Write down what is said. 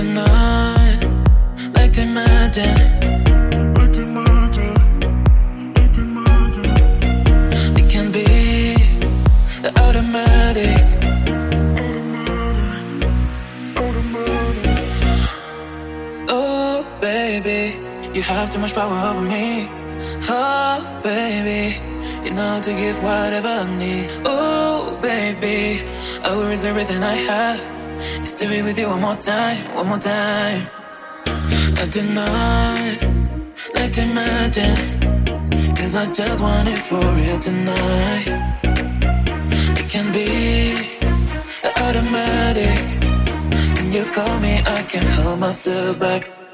tonight, like to imagine. It can be the automatic. Oh, baby, you have too much power over me. Oh, baby, you know to give whatever I need. Oh, baby, I will risk everything I have just to be with you one more time, one more time. I tonight, like to imagine, 'cause I just want it for real tonight. It can be automatic. When you call me, I can't hold myself back.